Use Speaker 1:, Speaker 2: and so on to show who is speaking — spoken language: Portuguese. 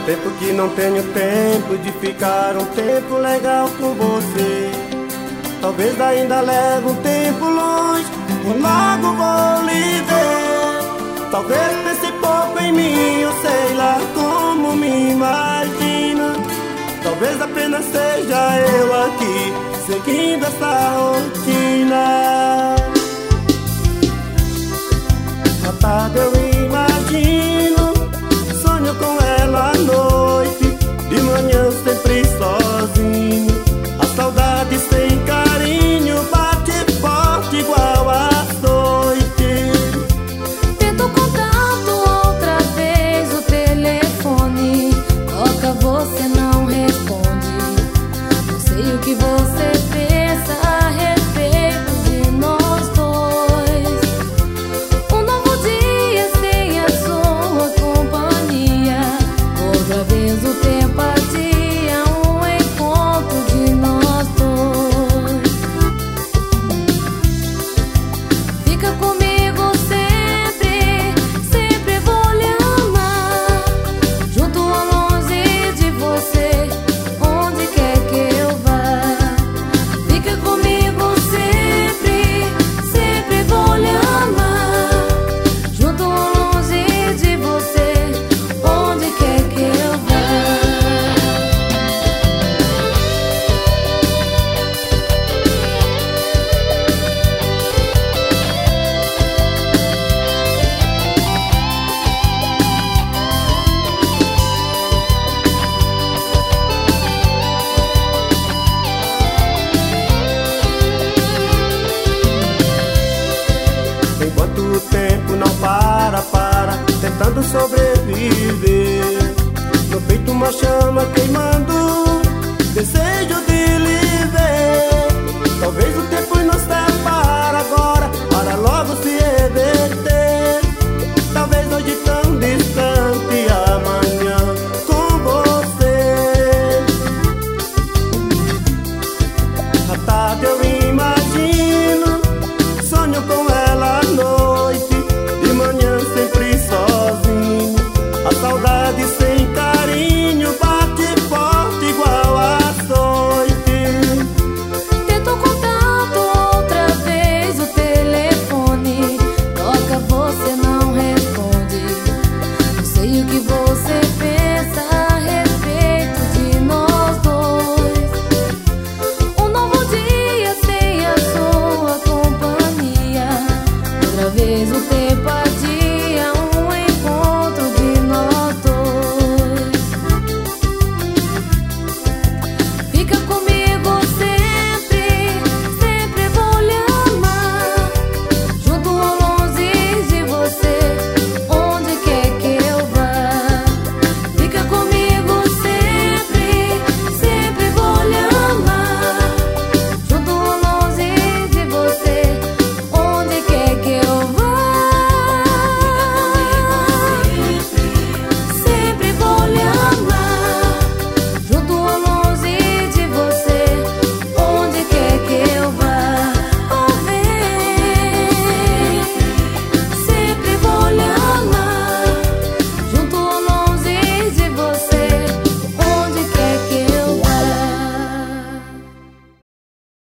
Speaker 1: tempo que não tenho tempo de ficar um tempo legal com você. Talvez ainda leve um tempo longe e logo vou lhe ver. Talvez pense pouco em mim, eu sei lá como me imagina. Talvez apenas seja eu aqui, seguindo essa rotina. À tarde eu imagino, sonho com ela à noite, de manhã sempre sozinho. A saudade sem carinho bate forte igual açoite.
Speaker 2: Tento contato outra vez, o telefone toca, você não responde. Não sei o que você pensa a respeito de nós dois. Um novo dia sem a sua companhia, outra vez o tempo adia um encontro de nós dois. Fica comigo sempre, sempre vou lhe amar, junto ou longe de você, onde quer que eu vá. Fica comigo sempre, sempre vou lhe amar, junto ou longe de você, onde quer que eu vá.
Speaker 1: Enquanto o tempo não para, tentando sobreviver. No peito uma chama queimando, desejo